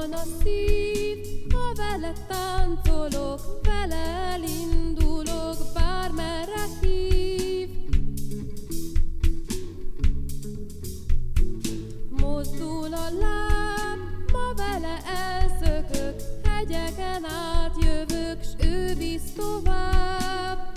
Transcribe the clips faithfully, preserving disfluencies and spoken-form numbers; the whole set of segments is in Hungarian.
Mozduljon a szív, ha vele táncolok, vele elindulok, bármerre hív. Mozdul a láb, ma vele elszökök, hegyeken átjövök, s ő visz tovább.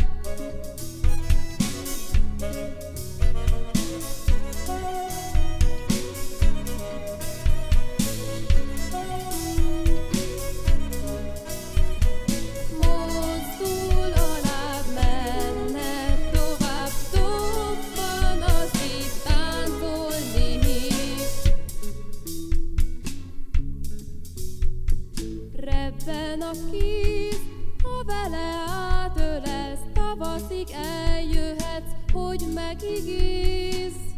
Mozdul a láb, mennek tovább, dobban a szív, táncolni hív. Rebben a kéz, ha vele átölesz, tavaszig eljöhetsz, hogy megígész.